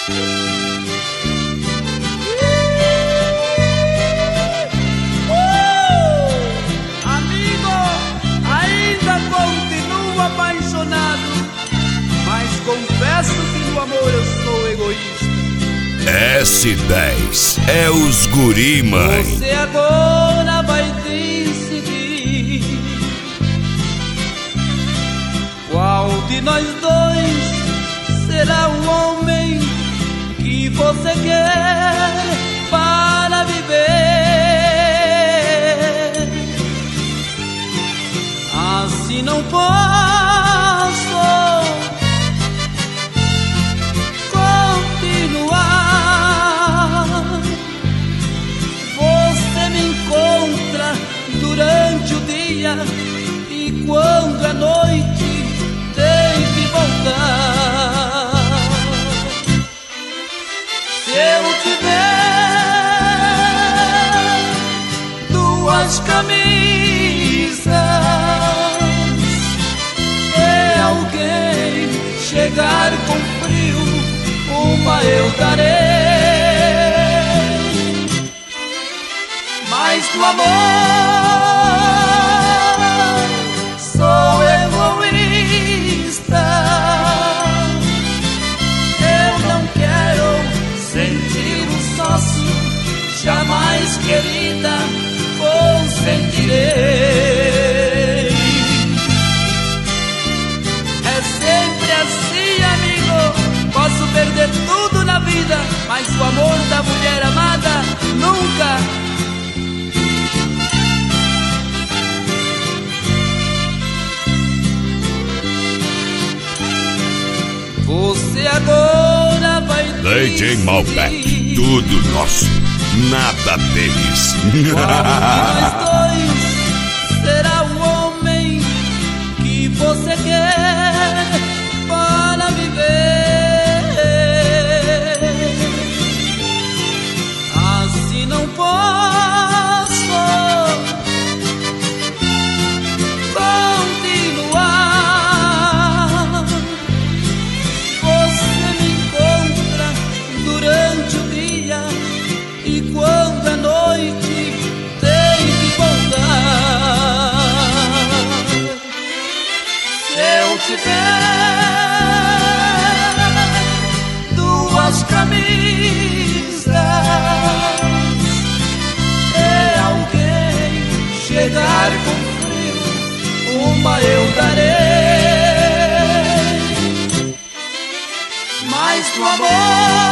Amigo, ainda continuo apaixonado, mas confesso que no amor eu sou egoísta. S10 é os guri, mãe. Você agora vai decidir qual de nós dois será o homem que você quer para viver. Assim não posso continuar. Você me encontra durante o dia e quando é noite tem que voltar. Se eu tiver duas camisas e alguém chegar com frio, uma eu darei. Mas do amor sou egoísta. Eu não quero sentir um sócio, jamais, querida, consentirei. É sempre assim, amigo. Posso perder tudo na vida, mas o amor da mulher amada nunca. Você agora vai DJ Malbec, tudo nosso, nada deles. Qual de nós dois será o homem que você quer para viver? Assim não posso continuar. Você me encontra durante o dia e quando é noite tem que voltar. Se eu tiver duas camisas e alguém chegar com frio, uma eu darei. Mas do amor